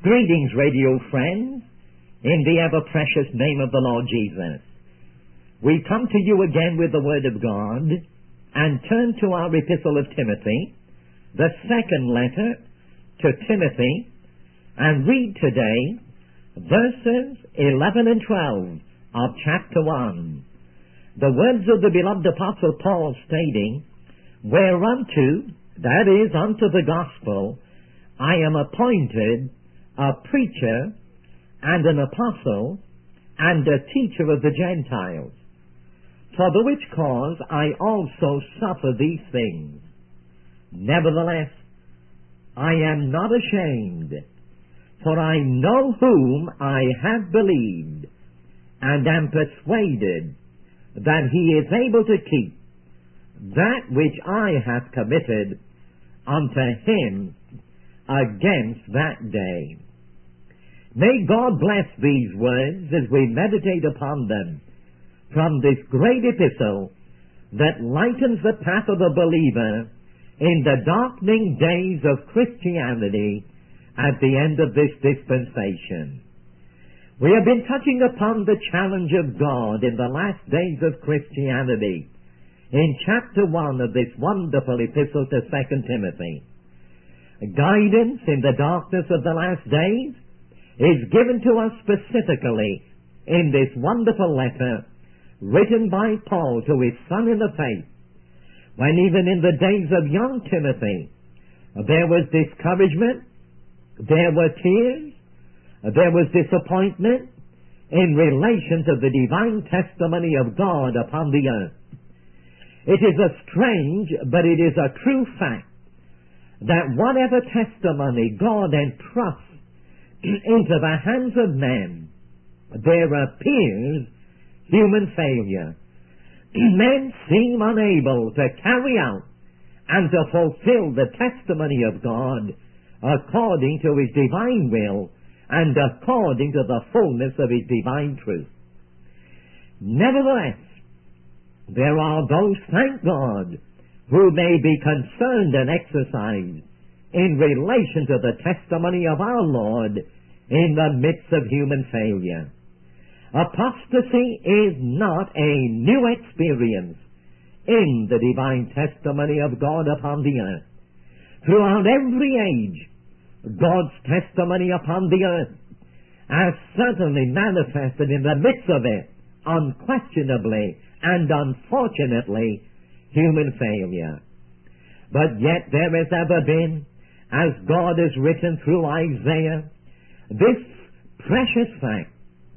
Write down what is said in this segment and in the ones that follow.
Greetings, radio friends, in the ever-precious name of the Lord Jesus. We come to you again with the Word of God and turn to our Epistle of Timothy, the second letter to Timothy, and read today verses 11 and 12 of chapter 1. The words of the beloved Apostle Paul stating, "Whereunto, that is, unto the gospel, I am appointed a preacher and an apostle and a teacher of the Gentiles. For the which cause I also suffer these things. Nevertheless, I am not ashamed, for I know whom I have believed, and am persuaded that he is able to keep that which I have committed unto him against that day." May God bless these words as we meditate upon them from this great epistle that lightens the path of the believer in the darkening days of Christianity at the end of this dispensation. We have been touching upon the challenge of God in the last days of Christianity in chapter 1 of this wonderful epistle to 2 Timothy. Guidance in the darkness of the last days is given to us specifically in this wonderful letter written by Paul to his son in the faith, when even in the days of young Timothy there was discouragement, there were tears, there was disappointment in relation to the divine testimony of God upon the earth. It is a strange, but it is a true fact that whatever testimony God entrusts into the hands of men, there appears human failure. Men seem unable to carry out and to fulfill the testimony of God according to His divine will and according to the fullness of His divine truth. Nevertheless, there are those, thank God, who may be concerned and exercised in relation to the testimony of our Lord in the midst of human failure. Apostasy is not a new experience in the divine testimony of God upon the earth. Throughout every age, God's testimony upon the earth has certainly manifested in the midst of it, unquestionably and unfortunately, human failure. But yet there has ever been, as God has written through Isaiah, this precious fact: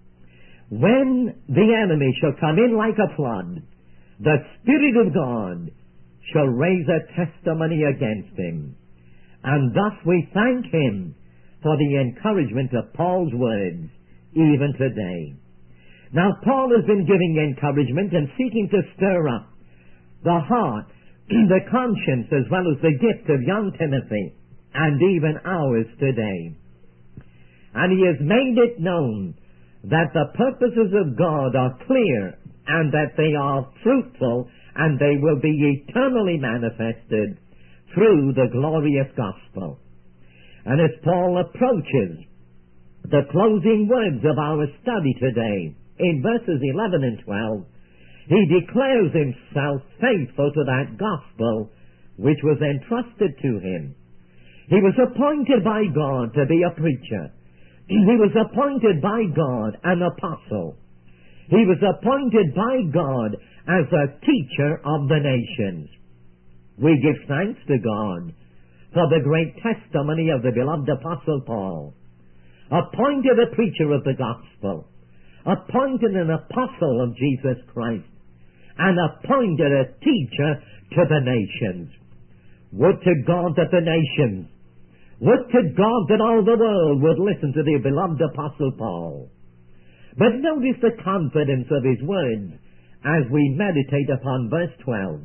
when the enemy shall come in like a flood, the Spirit of God shall raise a testimony against him. And thus we thank Him for the encouragement of Paul's words, even today. Now, Paul has been giving encouragement and seeking to stir up the heart, the conscience, as well as the gift of young Timothy, and even ours today. And he has made it known that the purposes of God are clear and that they are fruitful and they will be eternally manifested through the glorious gospel. And as Paul approaches the closing words of our study today, in verses 11 and 12, he declares himself faithful to that gospel which was entrusted to him. He was appointed by God to be a preacher. He was appointed by God an apostle. He was appointed by God as a teacher of the nations. We give thanks to God for the great testimony of the beloved Apostle Paul. Appointed a preacher of the gospel, appointed an apostle of Jesus Christ, and appointed a teacher to the nations. Would to God that the nations, would to God that all the world would listen to the beloved Apostle Paul. But notice the confidence of his words as we meditate upon verse 12.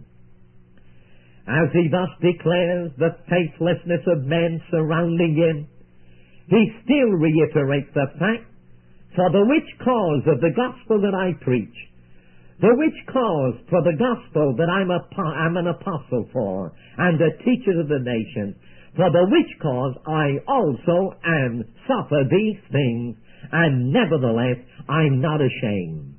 As he thus declares the faithlessness of men surrounding him, he still reiterates the fact, "For the which cause of the gospel that I preach, the which cause for the gospel that I'm an apostle for, and a teacher of the nations, For the which cause I also am suffer these things, and nevertheless I'm not ashamed.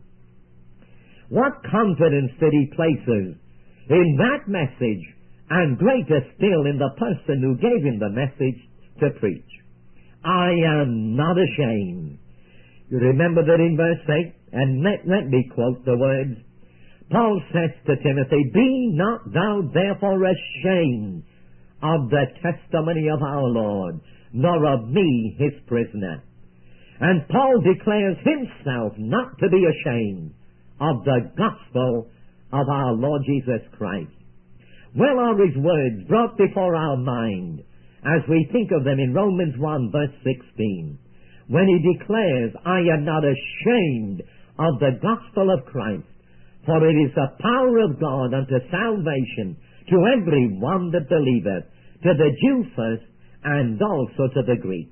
What confidence did he places in that message, and greater still in the person who gave him the message to preach. I am not ashamed. You remember that in verse 8, and let me quote the words. Paul says to Timothy, Be not thou therefore ashamed of the testimony of our Lord, nor of me his prisoner. And Paul declares himself not to be ashamed of the gospel of our Lord Jesus Christ. Well are his words brought before our mind as we think of them in Romans 1 verse 16, when he declares, I am not ashamed of the gospel of Christ, for it is the power of God unto salvation to every one that believeth, to the Jew first, and also to the Greek.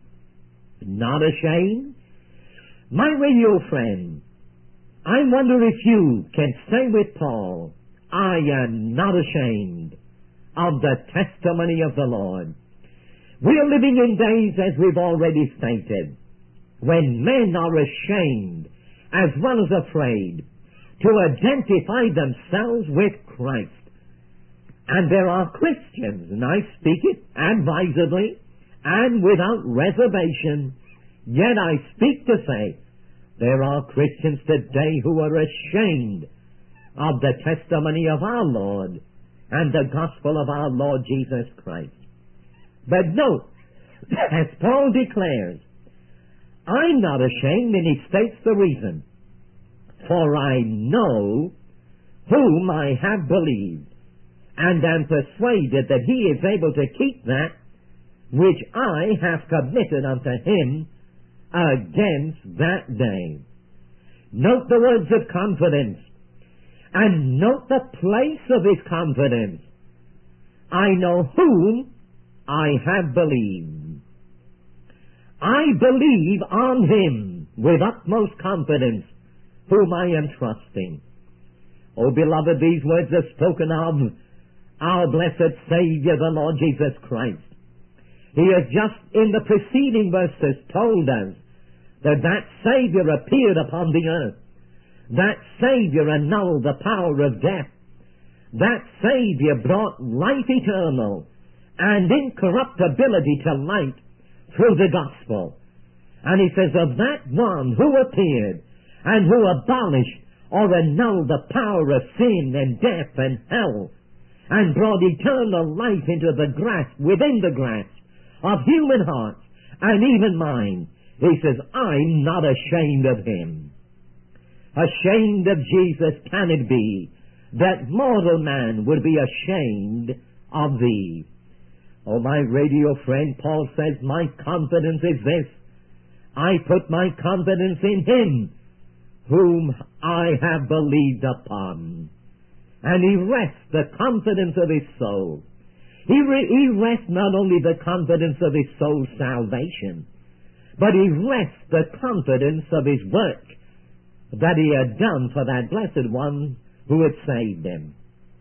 Not ashamed? My radio friend, I wonder if you can say with Paul, I am not ashamed of the testimony of the Lord. We are living in days, as we've already stated, when men are ashamed as well as afraid to identify themselves with Christ. And there are Christians, and I speak it advisedly and without reservation, yet I speak to say there are Christians today who are ashamed of the testimony of our Lord and the gospel of our Lord Jesus Christ. But note, as Paul declares, I'm not ashamed, and he states the reason. For I know whom I have believed, and am persuaded that he is able to keep that which I have committed unto him against that day. Note the words of confidence, and note the place of his confidence. I know whom I have believed. I believe on him with utmost confidence, whom I am trusting. Oh, beloved, these words are spoken of our blessed Savior, the Lord Jesus Christ. He has just in the preceding verses told us that that Savior appeared upon the earth. That Savior annulled the power of death. That Savior brought life eternal and incorruptibility to light through the gospel. And he says, of that one who appeared and who abolished or annulled the power of sin and death and hell, and brought eternal life into the grasp, within the grasp of human hearts and even mine. He says, I'm not ashamed of him. Ashamed of Jesus can it be that mortal man would be ashamed of thee? Oh, my radio friend, Paul says, my confidence is this. I put my confidence in him whom I have believed upon. And he rests the confidence of his soul. He rests not only the confidence of his soul's salvation, but he rests the confidence of his work that he had done for that blessed one who had saved him.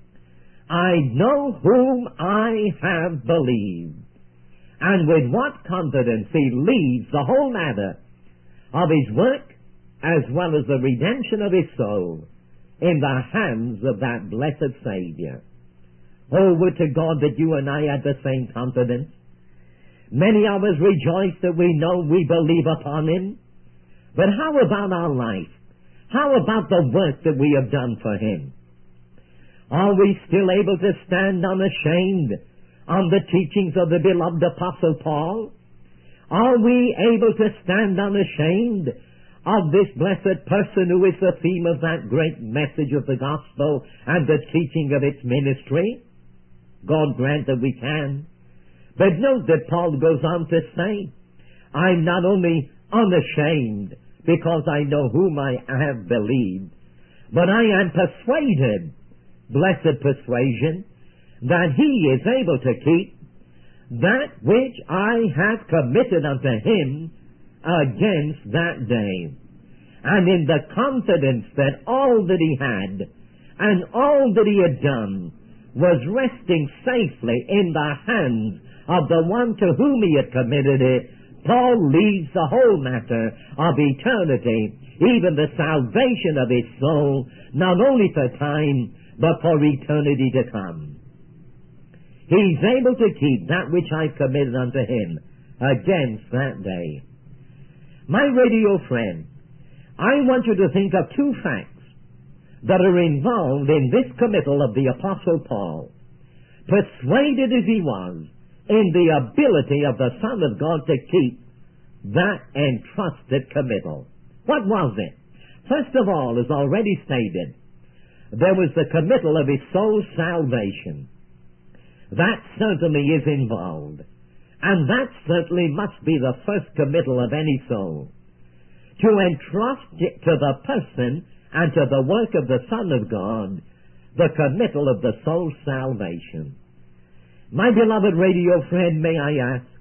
I know whom I have believed. And with what confidence he leaves the whole matter of his work as well as the redemption of his soul in the hands of that blessed Savior. Oh, would to God that you and I had the same confidence. Many of us rejoice that we know we believe upon him. But how about our life? How about the work that we have done for him? Are we still able to stand unashamed on the teachings of the beloved Apostle Paul? Are we able to stand unashamed of this blessed person who is the theme of that great message of the gospel and the teaching of its ministry? God grant that we can. But note that Paul goes on to say, I'm not only unashamed because I know whom I have believed, but I am persuaded, blessed persuasion, that he is able to keep that which I have committed unto him against that day. And in the confidence that all that he had and all that he had done was resting safely in the hands of the one to whom he had committed it, Paul leaves the whole matter of eternity, even the salvation of his soul, not only for time, but for eternity to come. He's able to keep that which I've committed unto him against that day. My radio friend, I want you to think of two facts that are involved in this committal of the Apostle Paul, persuaded as he was in the ability of the Son of God to keep that entrusted committal. What was it? First of all, as already stated, there was the committal of his soul's salvation. That certainly is involved. And that certainly must be the first committal of any soul. To entrust it to the person and to the work of the Son of God, the committal of the soul's salvation. My beloved radio friend, may I ask,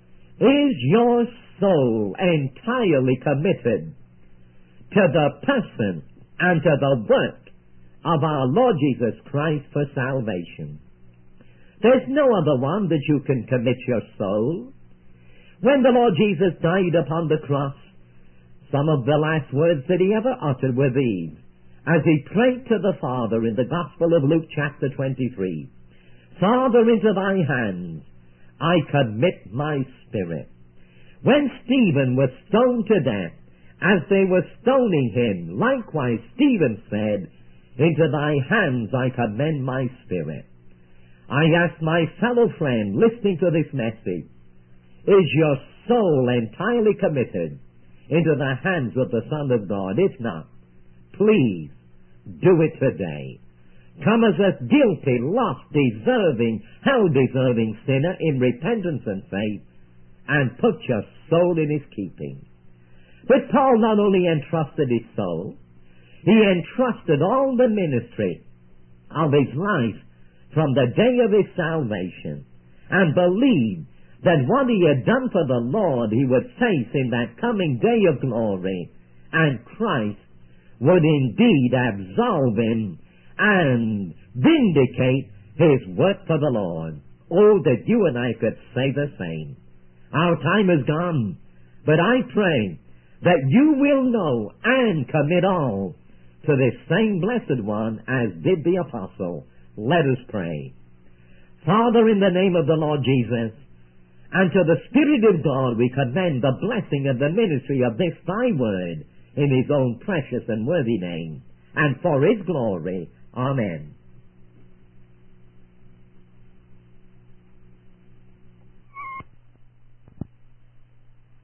is your soul entirely committed to the person and to the work of our Lord Jesus Christ for salvation? There's no other one that you can commit your soul. When the Lord Jesus died upon the cross, some of the last words that he ever uttered were these, as he prayed to the Father in the Gospel of Luke chapter 23, Father, into thy hands I commit my spirit. When Stephen was stoned to death, as they were stoning him, likewise Stephen said, into thy hands I commend my spirit. I ask my fellow friend listening to this message, is your soul entirely committed into the hands of the Son of God? If not, please do it today. Come as a guilty, lost, deserving, hell-deserving sinner in repentance and faith, and put your soul in his keeping. But Paul not only entrusted his soul, he entrusted all the ministry of his life from the day of his salvation, and believed that what he had done for the Lord he would face in that coming day of glory, and Christ would indeed absolve him and vindicate his work for the Lord. Oh, that you and I could say the same. Our time is gone, but I pray that you will know and commit all to this same blessed one as did the apostle. Let us pray. Father, in the name of the Lord Jesus, and to the Spirit of God we commend the blessing of the ministry of this thy word in his own precious and worthy name, and for his glory. Amen.